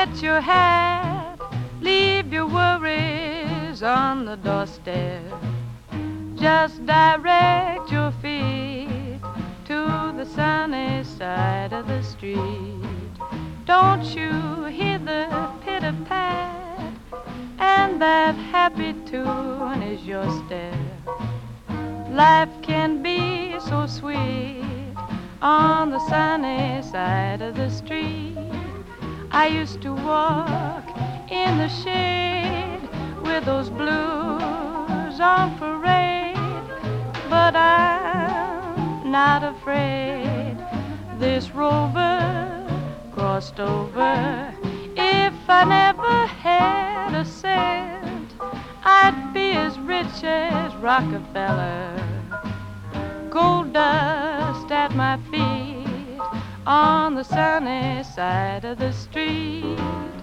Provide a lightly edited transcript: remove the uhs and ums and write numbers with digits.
Get your hat, leave your worries on the doorstep. Just direct your feet to the sunny side of the street. Don't you hear the pitter-pat? And that happy tune is your step. Life can be so sweet on the sunny side of the street. I used to walk in the shade with those blues on parade, but I'm not afraid. This rover crossed over. If I never had a cent, I'd be as rich as Rockefeller. Gold dust at my feet on the sunny side of the street.